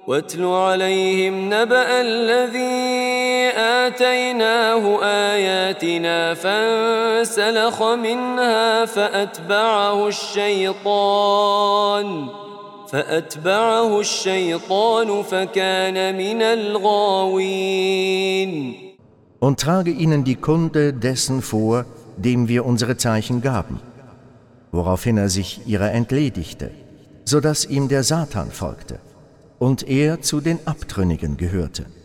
واتل عليهم نبأ الذي آتيناه آياتنا فانسلخ منها فأتبعه الشيطان فكان من الغاوين. Und trage ihnen die Kunde dessen vor, dem wir unsere Zeichen gaben, woraufhin er sich ihrer entledigte, so dass ihm der Satan folgte, und er zu den Abtrünnigen gehörte.